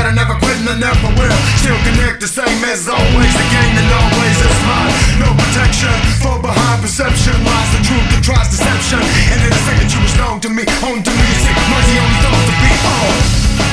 I never quit and I never will. Still connect the same as always. The game that always is mine. No protection, fall behind perception. Lies the truth that tries deception. And in a second you was known to me, home to me. You see, mercy only thought to be on.